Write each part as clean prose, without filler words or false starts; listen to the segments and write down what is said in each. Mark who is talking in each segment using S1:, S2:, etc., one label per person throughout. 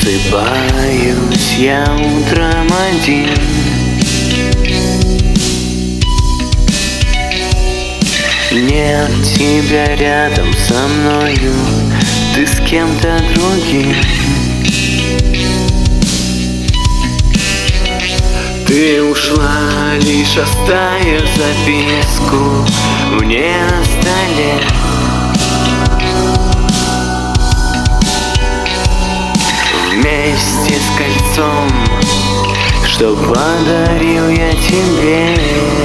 S1: Просыпаюсь я утром один. Нет тебя рядом со мною, ты с кем-то другим. Ты ушла, лишь оставив записку мне на столе. Вместе с кольцом, что подарил я тебе.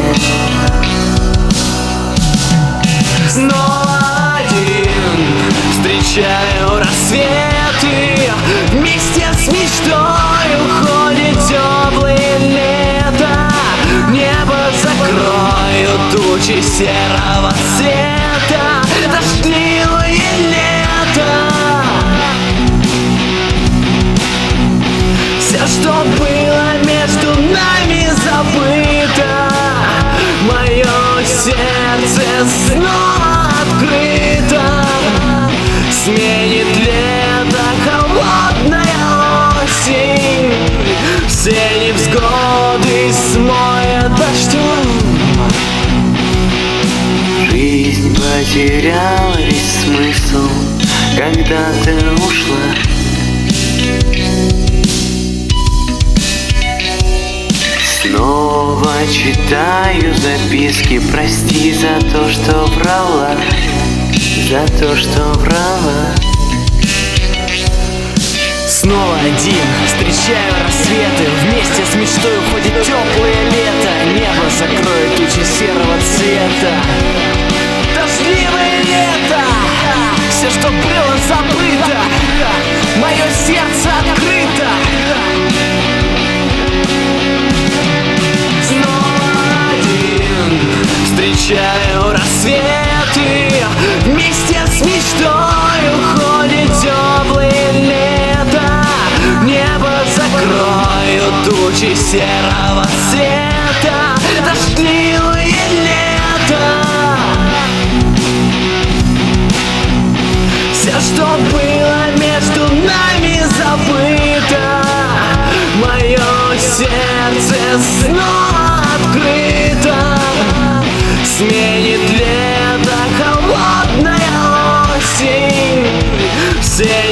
S1: Снова один встречаю рассветы, вместе с мечтой уходит теплое лето. Небо закроют тучи серого цвета, дождливое лето. Все, что было между нами, забыто. Мое сердце снова открыто. Сменит лето холодная осень, все невзгоды смоет дождем. Жизнь потеряла весь смысл, когда ты ушла. Снова читаю записки, прости за то, что врала, за то, что врала.
S2: Снова один встречаю рассветы, вместе с мечтой уходит теплое лето. Небо закроет тучи серого цвета, дождливое лето. Все, что было, забыто. Мое сердце открыто. Встречаю рассветы, вместе с мечтой уходит теплое лето. Небо закроют тучи серого цвета, дождливое лето. Все, что было между нами, забыто. Мое сердце снова открыто. Сменит лето холодная осень, все